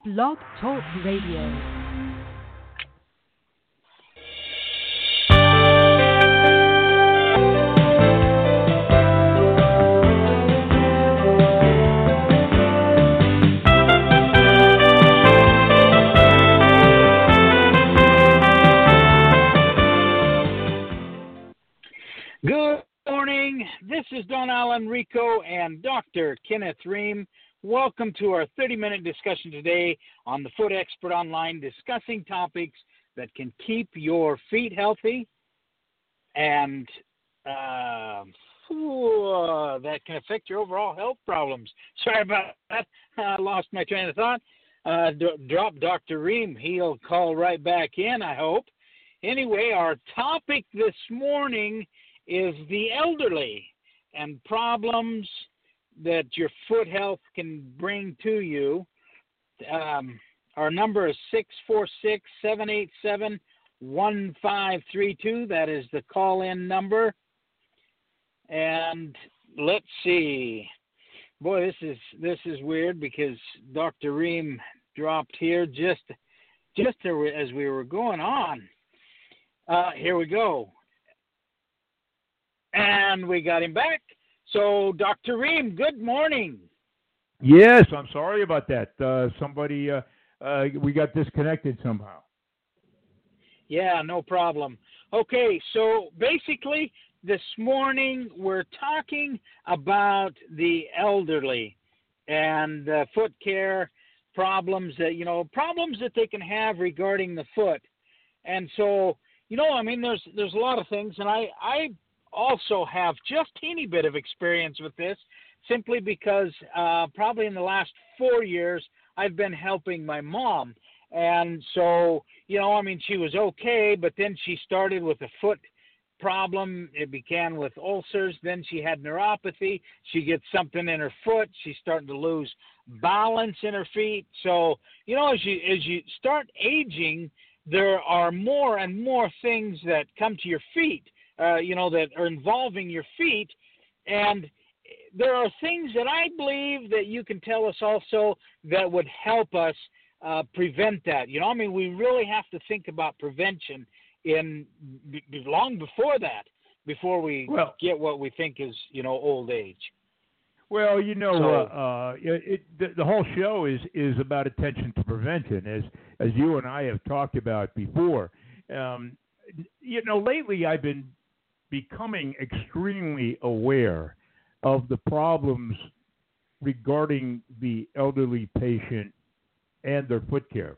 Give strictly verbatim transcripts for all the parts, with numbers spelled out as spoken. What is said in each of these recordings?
Blog Talk Radio. Good morning. This is Don Alan Rico and Doctor Kenneth Ream. Welcome to our thirty-minute discussion today on the Foot Expert Online, discussing topics that can keep your feet healthy and uh, that can affect your overall health problems. Sorry about that. I lost my train of thought. Uh, d- drop Doctor Ream. He'll call right back in, I hope. Anyway, our topic this morning is the elderly and problems that your foot health can bring to you. Um, our number is six four six, seven eight seven, one five three two. That is the call-in number. And let's see. Boy, this is this is weird because Doctor Ream dropped here just just as we were going on. Uh, here we go. And we got him back. So, Doctor Ream, good morning. Yes, I'm sorry about that. Uh, somebody, uh, uh, we got disconnected somehow. Yeah, no problem. Okay, so basically this morning we're talking about the elderly and uh, foot care problems that, you know, problems that they can have regarding the foot. And so, you know, I mean, there's there's a lot of things, and I, I also have just a teeny bit of experience with this, simply because uh, probably in the last four years I've been helping my mom. And so, you know, I mean, she was okay, but then she started with a foot problem. It began with ulcers. Then she had neuropathy. She gets something in her foot. She's starting to lose balance in her feet. So, you know, as you as you start aging, there are more and more things that come to your feet. Uh, you know, that are involving your feet. And there are things that I believe that you can tell us also that would help us uh, prevent that. You know, I mean, we really have to think about prevention in b- long before that, before we well, get what we think is, you know, old age. Well, you know, so, uh, uh, it, it, the, the whole show is, is about attention to prevention, as as you and I have talked about before. Um, you know, lately I've been becoming extremely aware of the problems regarding the elderly patient and their foot care.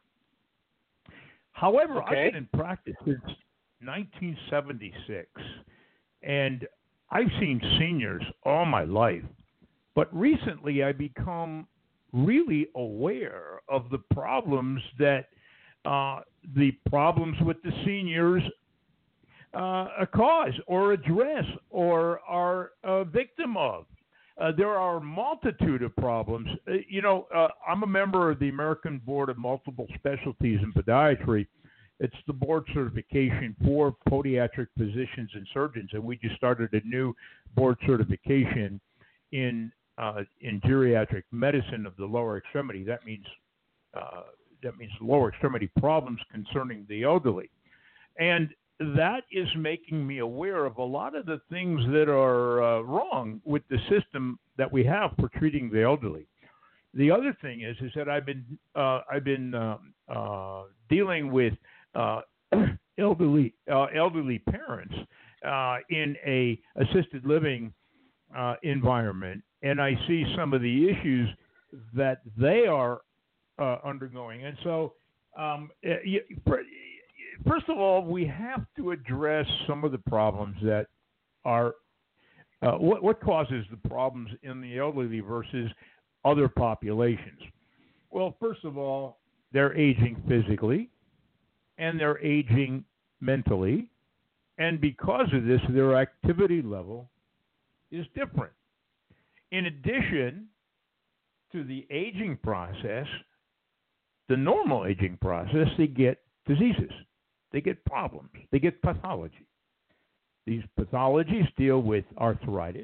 However, okay. I've been in practice since nineteen seventy-six, and I've seen seniors all my life. But recently I've become really aware of the problems that uh, the problems with the seniors Uh, a cause or address or are a victim of. Uh, there are a multitude of problems. Uh, you know, uh, I'm a member of the American Board of Multiple Specialties in Podiatry. It's the board certification for podiatric physicians and surgeons, and we just started a new board certification in uh, in geriatric medicine of the lower extremity. That means uh, that means lower extremity problems concerning the elderly, and that is making me aware of a lot of the things that are uh, wrong with the system that we have for treating the elderly. The other thing is, is that I've been uh, I've been uh, uh, dealing with uh, elderly uh, elderly parents uh, in a assisted living uh, environment, and I see some of the issues that they are uh, undergoing, and so. Um, you, First of all, we have to address some of the problems that are uh, what, what causes the problems in the elderly versus other populations. Well, first of all, they're aging physically and they're aging mentally, and because of this, their activity level is different. In addition to the aging process, the normal aging process, they get diseases. They get problems. They get pathology. These pathologies deal with arthritis,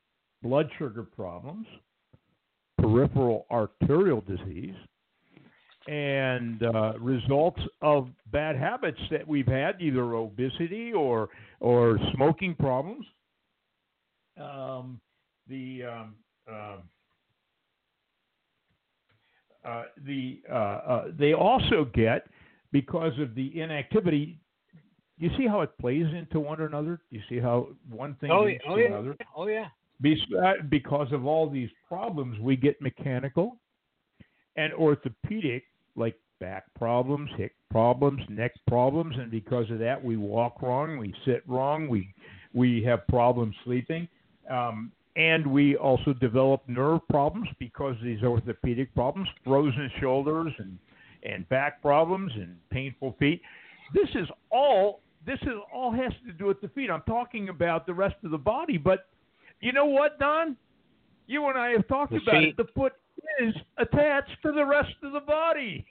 blood sugar problems, peripheral arterial disease, and uh, results of bad habits that we've had, either obesity or or smoking problems. Um, the um, uh, uh, the uh, uh, they also get, because of the inactivity. You see how it plays into one another? You see how one thing oh, leads oh, to yeah. another? Oh, yeah. Because of all these problems, we get mechanical and orthopedic, like back problems, hip problems, neck problems, and because of that, we walk wrong, we sit wrong, we we have problems sleeping, um, and we also develop nerve problems because of these orthopedic problems, frozen shoulders and and back problems and painful feet. This is all. This is all has to do with the feet. I'm talking about the rest of the body, but you know what, Don? You and I have talked The about feet. it. The foot is attached to the rest of the body.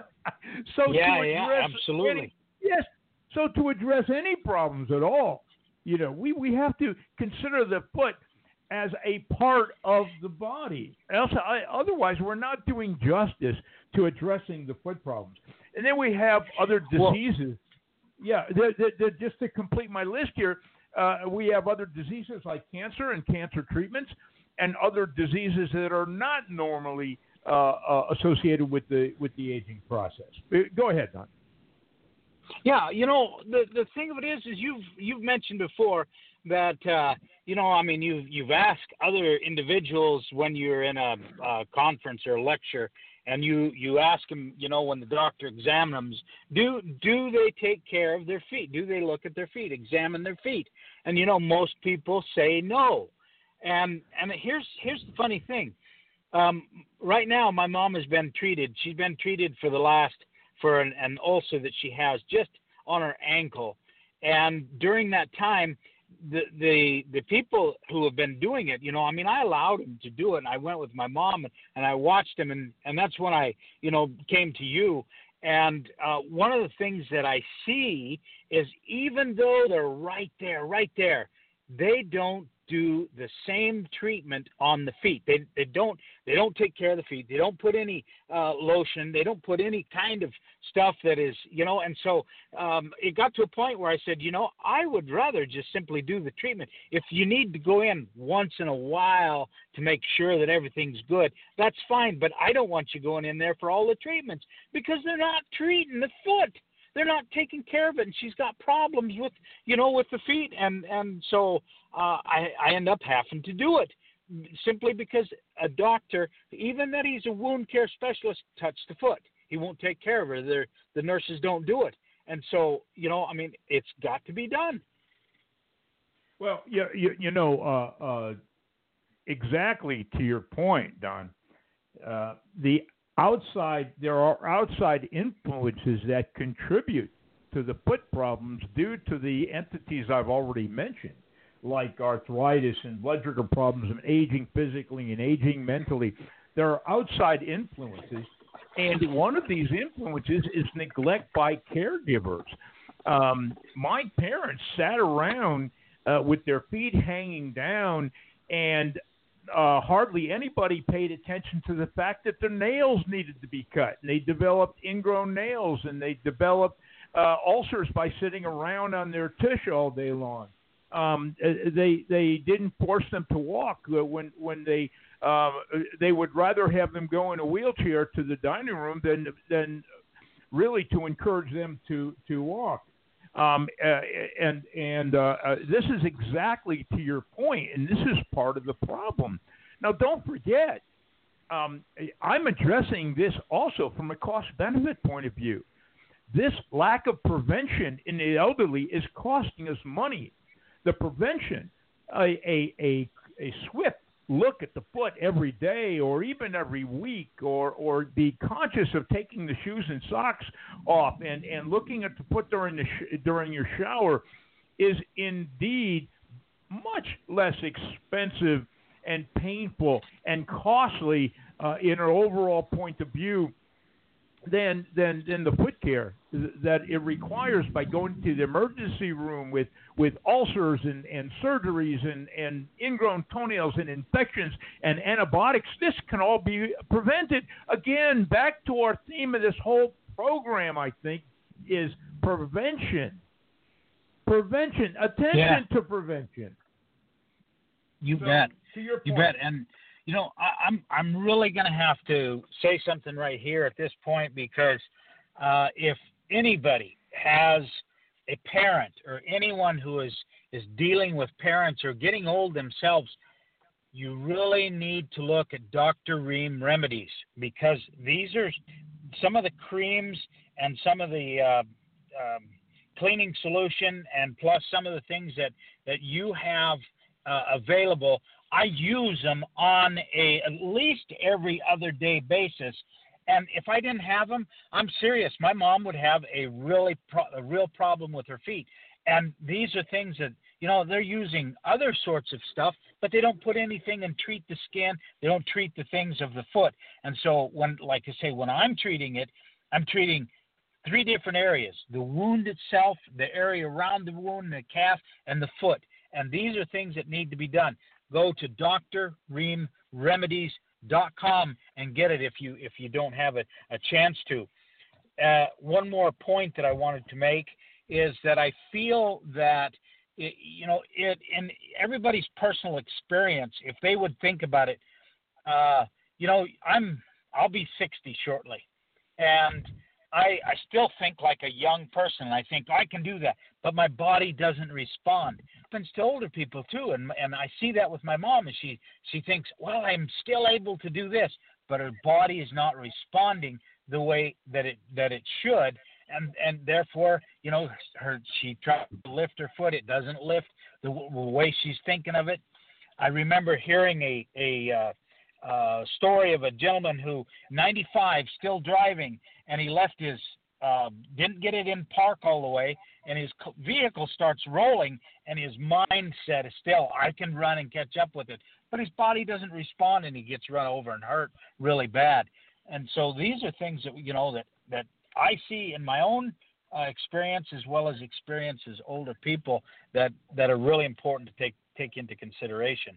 so yeah, to yeah, address absolutely. Any, yes. So to address any problems at all, you know, we, we have to consider the foot as a part of the body. Else, I, otherwise, we're not doing justice to addressing the foot problems. And then we have other diseases. Well, yeah, the, the, the, just to complete my list here, uh, we have other diseases like cancer and cancer treatments, and other diseases that are not normally uh, uh, associated with the with the aging process. Go ahead, Don. Yeah, you know, the the thing of it is, is you've you've mentioned before that uh, you know, I mean, you've you've asked other individuals when you're in a, a conference or a lecture, and you you ask them, you know, when the doctor examines them, do do they take care of their feet? Do they look at their feet, examine their feet? And you know, most people say no. And and here's here's the funny thing. Um, right now, my mom has been treated. She's been treated for the last for an, an ulcer that she has just on her ankle. And during that time, the the the people who have been doing it, you know, I mean, I allowed them to do it. And I went with my mom and, and I watched them, and and that's when I, you know, came to you. And uh, one of the things that I see is, even though they're right there, right there, they don't do the same treatment on the feet. They they don't they don't take care of the feet. They don't put any uh, lotion. They don't put any kind of stuff that is, you know. And so um, it got to a point where I said, you know, I would rather just simply do the treatment. If you need to go in once in a while to make sure that everything's good, that's fine. But I don't want you going in there for all the treatments, because they're not treating the foot. They're not taking care of it, and she's got problems with, you know, with the feet, and and so uh, I I end up having to do it simply because a doctor, even that he's a wound care specialist, touched the foot. He won't take care of her. They're, the nurses don't do it, and so, you know, I mean, it's got to be done. Well, you you, you know, uh, uh, exactly to your point, Don. Uh, the Outside, there are outside influences that contribute to the foot problems due to the entities I've already mentioned, like arthritis and blood sugar problems and aging physically and aging mentally. There are outside influences, and one of these influences is neglect by caregivers. Um, my parents sat around uh, with their feet hanging down, and Uh, hardly anybody paid attention to the fact that their nails needed to be cut. And they developed ingrown nails, and they developed uh, ulcers by sitting around on their tush all day long. Um, they they didn't force them to walk when when they uh, they would rather have them go in a wheelchair to the dining room than than really to encourage them to to walk. Um, uh, and and uh, uh, this is exactly to your point, and this is part of the problem. Now, don't forget, um, I'm addressing this also from a cost-benefit point of view. This lack of prevention in the elderly is costing us money. The prevention, a a a, a swift look at the foot every day or even every week, or or be conscious of taking the shoes and socks off and, and looking at the foot during the sh- during your shower is indeed much less expensive and painful and costly uh, in an overall point of view than than than the foot care that it requires by going to the emergency room with, with ulcers and, and surgeries and, and ingrown toenails and infections and antibiotics, this can all be prevented. Again, back to our theme of this whole program, I think, is prevention. Prevention. Attention yeah. to prevention. You so, bet. To your point. You bet. And, you know, I, I'm I'm really going to have to say something right here at this point, because uh, if anybody has a parent or anyone who is, is dealing with parents or getting old themselves, you really need to look at Doctor Ream Remedies, because these are some of the creams and some of the uh, um, cleaning solution, and plus some of the things that, that you have uh, available. I use them on a at least every other day basis. And if I didn't have them, I'm serious. My mom would have a really pro- a real problem with her feet. And these are things that, you know, they're using other sorts of stuff, but they don't put anything and treat the skin. They don't treat the things of the foot. And so when, like I say, when I'm treating it, I'm treating three different areas: the wound itself, the area around the wound, the calf, and the foot. And these are things that need to be done. Go to D R Ream Remedies dot com and get it if you if you don't have a, a chance to. Uh, one more point that I wanted to make is that I feel that, it, you know, it in everybody's personal experience, if they would think about it, uh, you know, I'm I'll be sixty shortly, and I, I still think like a young person. I think I can do that, but my body doesn't respond. It happens to older people too, and and I see that with my mom. And she she thinks, well, I'm still able to do this, but her body is not responding the way that it that it should, and and therefore, you know, her she tries to lift her foot, it doesn't lift the, the way she's thinking of it. I remember hearing a a uh, uh, story of a gentleman who ninety-five, still driving, and he left his, uh, didn't get it in park all the way, and his vehicle starts rolling, and his mindset is still, I can run and catch up with it. But his body doesn't respond, and he gets run over and hurt really bad. And so these are things that, you know, that, that I see in my own uh, experience, as well as experiences older people, that, that are really important to take, take into consideration.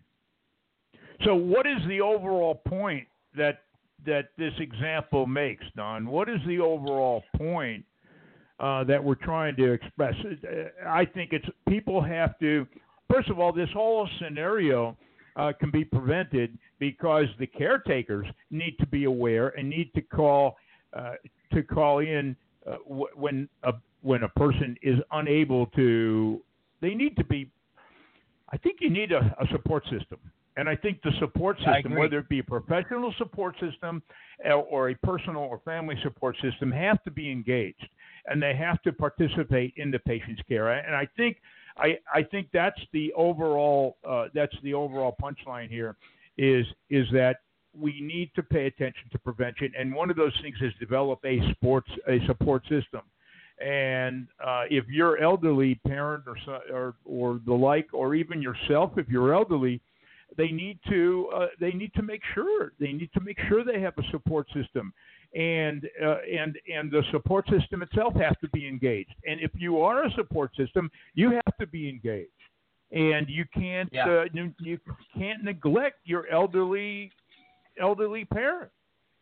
So what is the overall point that that this example makes, Don? What is the overall point uh, that we're trying to express? I think it's people have to, first of all, this whole scenario uh, can be prevented because the caretakers need to be aware and need to call uh, to call in uh, w- when a when a person is unable to. They need to be. I think you need a, a support system. And I think the support system, whether it be a professional support system or a personal or family support system, have to be engaged, and they have to participate in the patient's care. And I think, I, I think that's the overall uh, that's the overall punchline here, is is that we need to pay attention to prevention. And one of those things is develop a sports a support system. And uh, if you're elderly parent or or or the like, or even yourself, if you're elderly, They need to uh, they need to make sure they need to make sure they have a support system, and uh, and and the support system itself has to be engaged. And if you are a support system, you have to be engaged, and you can't yeah. uh, you, you can't neglect your elderly elderly parent.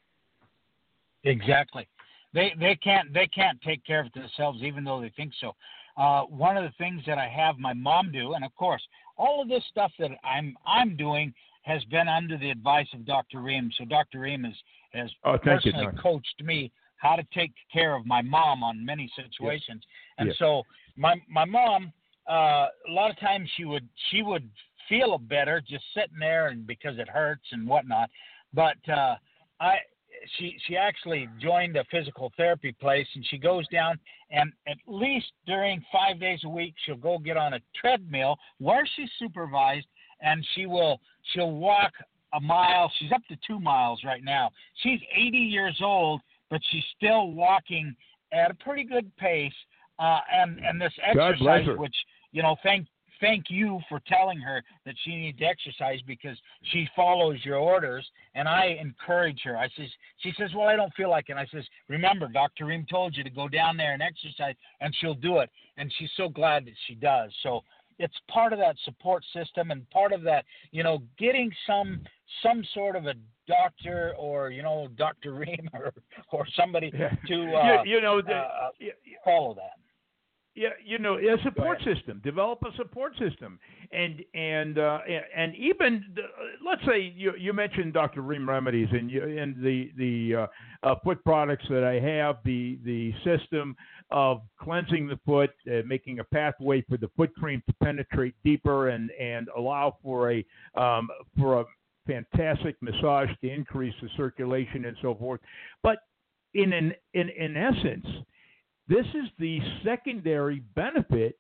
Exactly, they they can't they can't take care of it themselves, even though they think so. Uh, one of the things that I have my mom do, and of course, all of this stuff that I'm I'm doing has been under the advice of Doctor Ream. So Doctor Ream has, has oh, personally you, coached me how to take care of my mom on many situations. Yes. And yes. so my my mom, uh, a lot of times she would she would feel better just sitting there, and because it hurts and whatnot. But uh, I. She she actually joined a physical therapy place, and she goes down, and at least during five days a week she'll go get on a treadmill where she's supervised, and she will she'll walk a mile. She's up to two miles right now. She's eighty years old, but she's still walking at a pretty good pace. Uh, and and this exercise, which you know, thank thank you for telling her that she needs to exercise because she follows your orders. And I encourage her. I says, she says, well, I don't feel like it. And I says, remember, Doctor Ream told you to go down there and exercise, and she'll do it. And she's so glad that she does. So it's part of that support system and part of that, you know, getting some some sort of a doctor or, you know, Doctor Ream or, or somebody yeah. to uh, you, you know the, uh, you, follow that. Yeah, you know, a support system. Develop a support system, and and uh, and even the, let's say you you mentioned Doctor Ream Remedies and you, and the the uh, uh, foot products that I have, the the system of cleansing the foot, uh, making a pathway for the foot cream to penetrate deeper and and allow for a um, for a fantastic massage to increase the circulation and so forth. But in an in in essence, this is the secondary benefit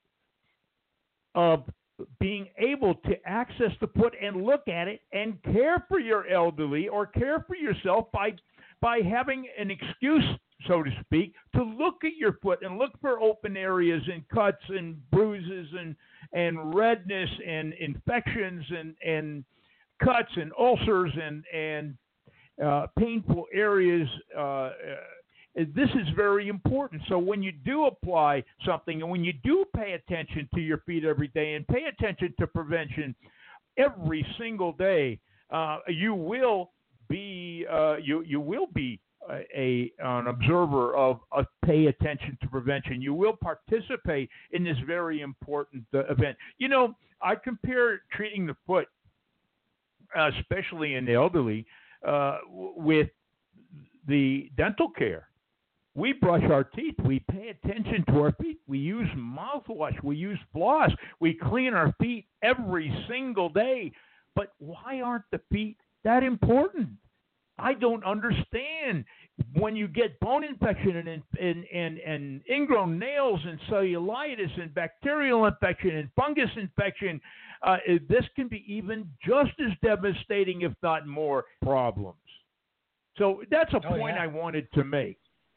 of being able to access the foot and look at it and care for your elderly or care for yourself by by having an excuse, so to speak, to look at your foot and look for open areas and cuts and bruises and, and redness and infections and, and cuts and ulcers and, and uh, painful areas. Uh, This is very important. So when you do apply something and when you do pay attention to your feet every day and pay attention to prevention every single day, uh, you will be uh, you you will be a, a an observer of uh, pay attention to prevention. You will participate in this very important uh, event. You know, I compare treating the foot, uh, especially in the elderly, uh, with the dental care. We brush our teeth. We pay attention to our feet. We use mouthwash. We use floss. We clean our feet every single day. But why aren't the feet that important? I don't understand. When you get bone infection and and, and, and ingrown nails and cellulitis and bacterial infection and fungus infection, uh, this can be even just as devastating, if not more, problems. So that's a oh, point yeah. I wanted to make.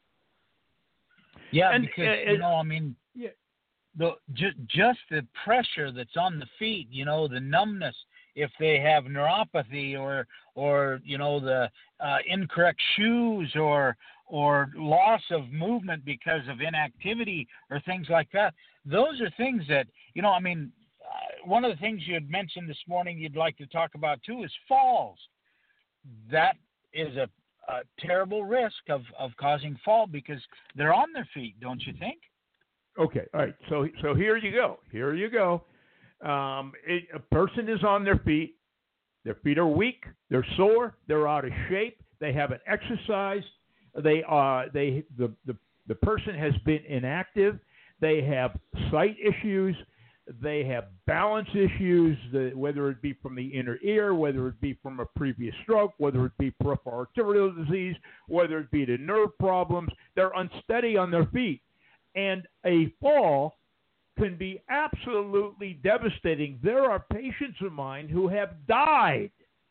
Yeah, and, because, uh, you know, I mean, yeah. the just, just the pressure that's on the feet, you know, the numbness, if they have neuropathy or, or you know, the uh, incorrect shoes or or loss of movement because of inactivity or things like that, those are things that, you know, I mean, uh, one of the things you had mentioned this morning you'd like to talk about, too, is falls. That is a a terrible risk of, of causing fall because they're on their feet, don't you think? Okay, all right. So so here you go. Here you go. Um, it, a person is on their feet. Their feet are weak. They're sore. They're out of shape. They haven't exercised. They uh they the the, the person has been inactive. They have sight issues. They have balance issues, whether it be from the inner ear, whether it be from a previous stroke, whether it be peripheral arterial disease, whether it be the nerve problems. They're unsteady on their feet. And a fall can be absolutely devastating. There are patients of mine who have died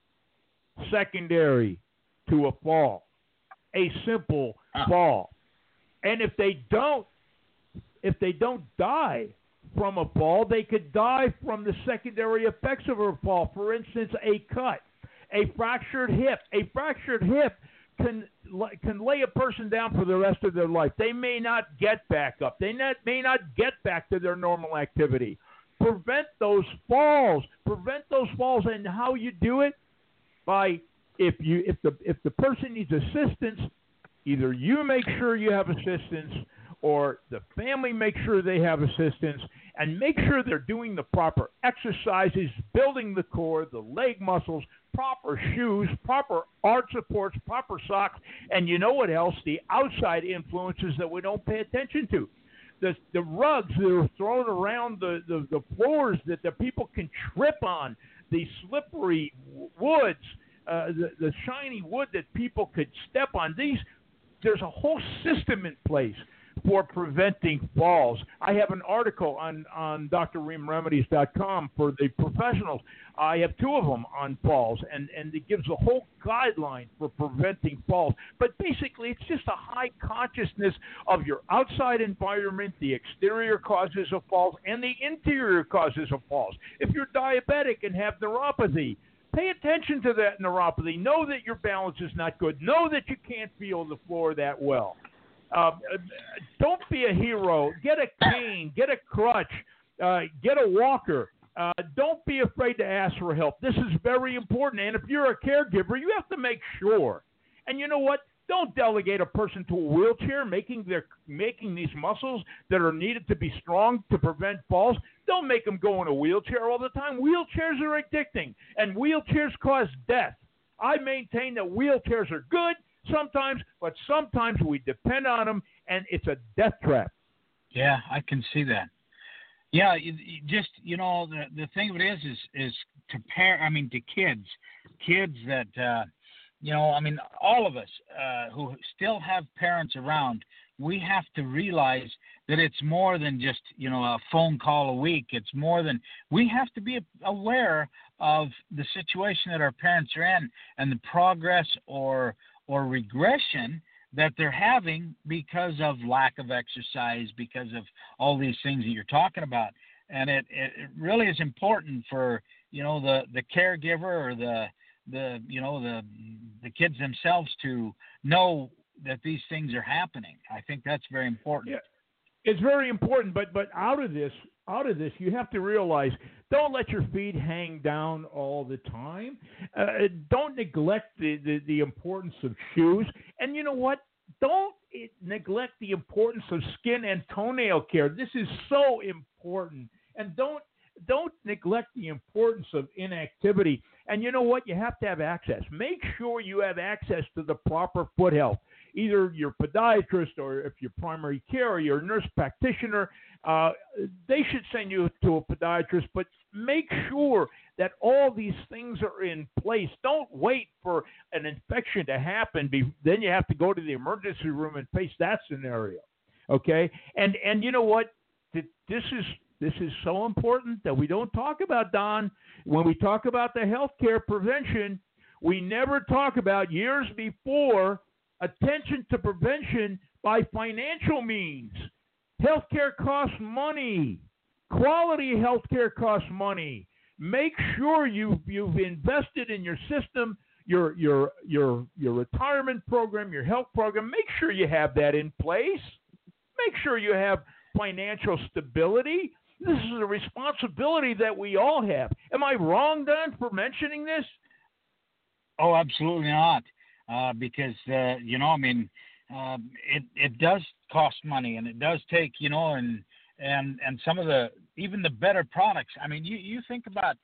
secondary to a fall, a simple fall. And if they don't, if they don't die from a fall, they could die from the secondary effects of a fall. For instance, a cut, a fractured hip. A fractured hip can can lay a person down for the rest of their life. They may not get back up. They not, may not get back to their normal activity. Prevent those falls. Prevent those falls, and how you do it? By if you if the if the person needs assistance, either you make sure you have assistance, or the family make sure they have assistance, and make sure they're doing the proper exercises, building the core, the leg muscles, proper shoes, proper arch supports, proper socks, and you know what else? The outside influences that we don't pay attention to. The, the rugs that are thrown around the, the, the floors that the people can trip on, the slippery woods, uh, the, the shiny wood that people could step on. These, there's a whole system in place for preventing falls. I have an article on, on D R ream remedies dot com for the professionals. I have two of them on falls, and, and it gives a whole guideline for preventing falls. But basically, it's just a high consciousness of your outside environment, the exterior causes of falls, and the interior causes of falls. If you're diabetic and have neuropathy, pay attention to that neuropathy. Know that your balance is not good. Know that you can't feel the floor that well. Uh, don't be a hero. Get a cane. Get a crutch. Uh, get a walker. Uh, don't be afraid to ask for help. This is very important. And if you're a caregiver, you have to make sure. And you know what? Don't delegate a person to a wheelchair, making their making these muscles that are needed to be strong to prevent falls. Don't make them go in a wheelchair all the time. Wheelchairs are addicting, and wheelchairs cause death. I maintain that wheelchairs are good sometimes, but sometimes we depend on them, and it's a death trap. Yeah, I can see that. Yeah, you, you just, you know, the the thing of it is, is, is to pair, I mean, to kids, kids that, uh, you know, I mean, all of us uh, who still have parents around, we have to realize that it's more than just, you know, a phone call a week. It's more than, we have to be aware of the situation that our parents are in and the progress or or regression that they're having because of lack of exercise, because of all these things that you're talking about. And it, it, it really is important for, you know, the, the caregiver or the, the, you know, the, the kids themselves to know that these things are happening. I think that's very important. Yeah, it's very important, but, but out of this, out of this, you have to realize, don't let your feet hang down all the time. Uh, don't neglect the, the, the importance of shoes. And you know what? Don't it, neglect the importance of skin and toenail care. This is so important. And don't don't neglect the importance of inactivity. And you know what? You have to have access. Make sure you have access to the proper foot health. Either your podiatrist or if you're primary care or your nurse practitioner, uh, they should send you to a podiatrist, but make sure that all these things are in place. Don't wait for an infection to happen. Be, then you have to go to the emergency room and face that scenario. Okay? And and you know what? This is this is so important that we don't talk about, Don. When we talk about the healthcare prevention, we never talk about years before attention to prevention by financial means. Healthcare costs money. Quality healthcare costs money. Make sure you've you've invested in your system, your your your your retirement program, your health program. Make sure you have that in place. Make sure you have financial stability. This is a responsibility that we all have. Am I wrong, Don, for mentioning this? Oh, absolutely not. Uh, because, uh, you know, I mean, uh, it, it does cost money, and it does take, you know, and, and, and some of the, even the better products. I mean, you, you think about,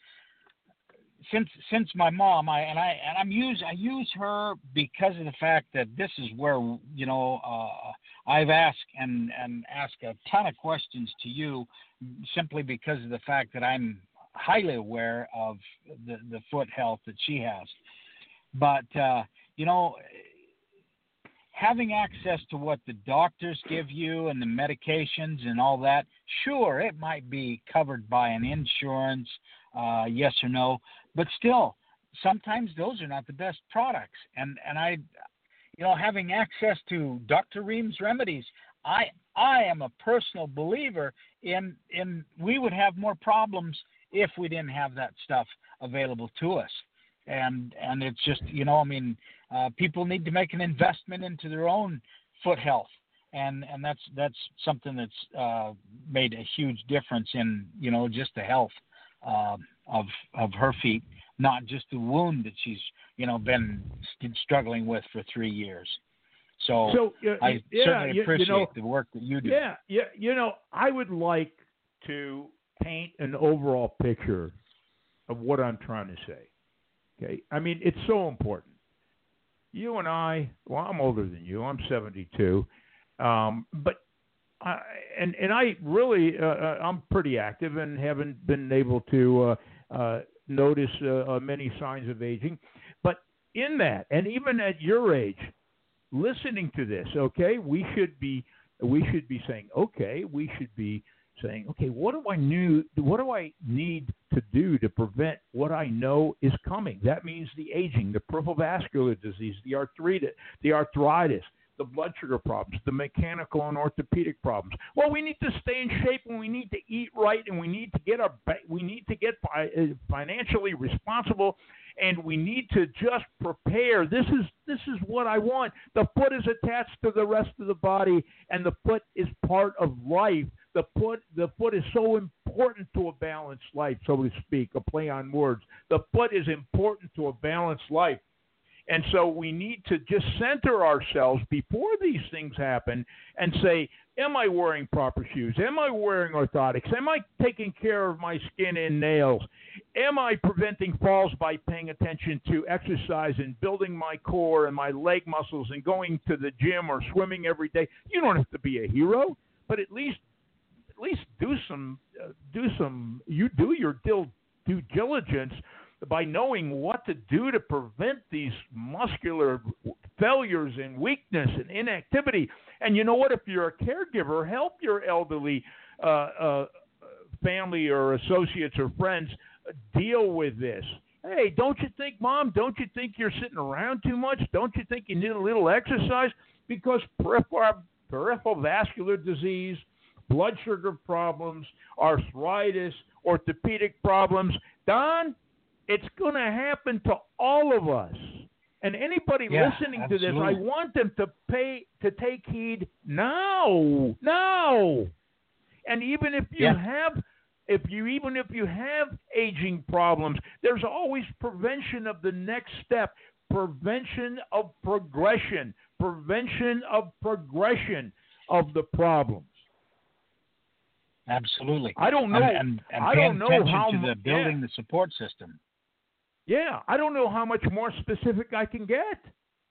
since, since my mom, I, and I, and I'm use, I use her because of the fact that this is where, you know, uh, I've asked and, and asked a ton of questions to you simply because of the fact that I'm highly aware of the, the foot health that she has. But, uh, you know, having access to what the doctors give you and the medications and all that, sure, it might be covered by an insurance, uh, yes or no, but still, sometimes those are not the best products. And and I, you know, having access to Doctor Ream's remedies, I I am a personal believer in in we would have more problems if we didn't have that stuff available to us. And and it's just, you know, I mean, uh, people need to make an investment into their own foot health, and and that's that's something that's uh, made a huge difference in, you know, just the health uh, of of her feet, not just the wound that she's, you know, been st- struggling with for three years. So, so uh, I yeah, certainly you, appreciate you know, the work that you do. Yeah, yeah, you know, I would like to paint an overall picture of what I'm trying to say. Okay, I mean, it's so important. You and I, well, I'm older than you. I'm seventy-two, um, but I, and and I really, uh, I'm pretty active and haven't been able to uh, uh, notice uh, uh, many signs of aging. But in that, and even at your age, listening to this, okay, we should be we should be saying, okay, we should be saying, okay, what do I new, what do I need to do to prevent what I know is coming? That means the aging, the peripheral vascular disease, the arthritis, the arthritis, the blood sugar problems, the mechanical and orthopedic problems. Well, we need to stay in shape, and we need to eat right, and we need to get our we need to get financially responsible, and we need to just prepare. This is this is what I want. The foot is attached to the rest of the body, and the foot is part of life. The foot the foot is so important to a balanced life, so to speak, a play on words. The foot is important to a balanced life. And so we need to just center ourselves before these things happen and say, am I wearing proper shoes? Am I wearing orthotics? Am I taking care of my skin and nails? Am I preventing falls by paying attention to exercise and building my core and my leg muscles and going to the gym or swimming every day? You don't have to be a hero, but at least at least do some uh, do some you do your due, due diligence by knowing what to do to prevent these muscular failures and weakness and inactivity. And you know what? If you're a caregiver, help your elderly uh, uh, family or associates or friends deal with this. Hey, don't you think, Mom, don't you think you're sitting around too much? Don't you think you need a little exercise? Because peripheral, peripheral vascular disease, blood sugar problems, arthritis, orthopedic problems, Don, it's going to happen to all of us. And anybody yeah, listening absolutely. to this, I want them to pay to take heed now, now. And even if you yeah. have, if you even if you have aging problems, there's always prevention of the next step, prevention of progression, prevention of progression of the problems. Absolutely. I don't know. And, and, and I don't know attention how to the building yeah. the support system. Yeah, I don't know how much more specific I can get.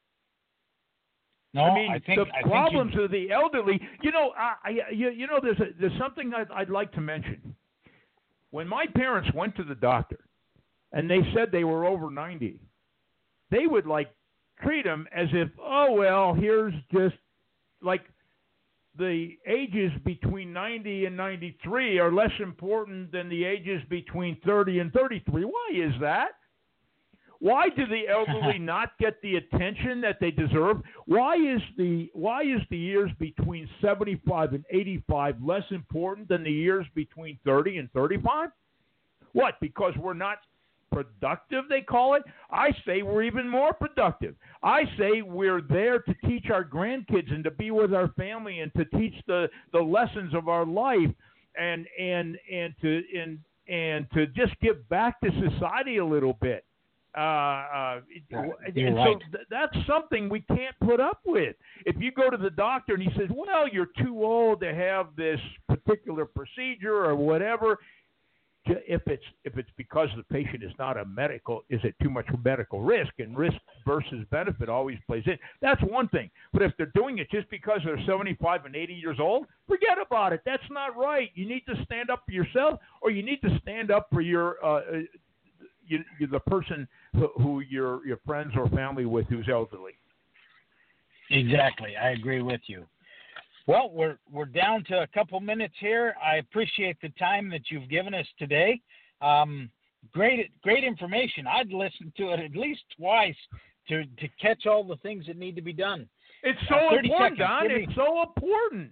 No, I mean, I think, the I problems think of the elderly. You know, I, I you, you know, there's a, there's something I'd, I'd like to mention. When my parents went to the doctor, and they said they were over ninety, they would like treat them as if, oh well, here's just like the ages between ninety and ninety-three are less important than the ages between thirty and thirty-three. Why is that? Why do the elderly not get the attention that they deserve? Why is the why is the years between seventy-five and eighty-five less important than the years between thirty and thirty-five? What? Because we're not productive, they call it? I say we're even more productive. I say we're there to teach our grandkids and to be with our family and to teach the, the lessons of our life and and and to and and to just give back to society a little bit. Uh, uh, You're and right. so th- that's something we can't put up with. If you go to the doctor and he says, well, you're too old to have this particular procedure or whatever, if it's if it's because the patient is not a medical, is it too much medical risk? And risk versus benefit always plays in. That's one thing. But if they're doing it just because they're seventy-five and eighty years old, forget about it. That's not right. You need to stand up for yourself, or you need to stand up for your uh, you, you, the person who, who your your friends or family with who's elderly. Exactly. I agree with you. Well, we're we're down to a couple minutes here. I appreciate the time that you've given us today. Um, great great information. I'd listen to it at least twice to, to catch all the things that need to be done. It's so Uh, thirty important, seconds. Don. Give me- It's so important.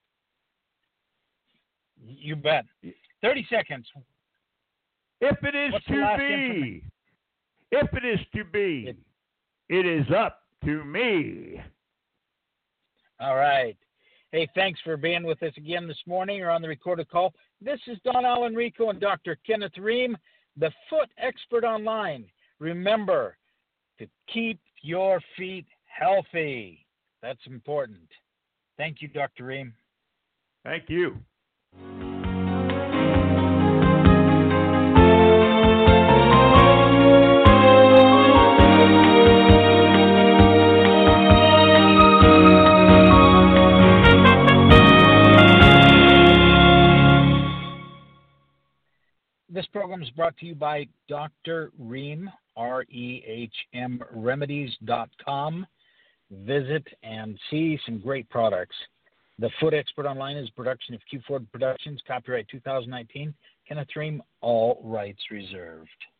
You bet. thirty seconds. If it is What's the to last be, if it is to be, It- it is up to me. All right. Hey, thanks for being with us again this morning or on the recorded call. This is Don Alan Rico and Doctor Kenneth Ream, the Foot Expert Online. Remember to keep your feet healthy. That's important. Thank you, Doctor Ream. Thank you. This program is brought to you by Doctor Rehm, R E H M remedies dot com. Visit and see some great products. The Foot Expert Online is a production of Q Ford Productions, copyright two thousand nineteen. Kenneth Ream, all rights reserved.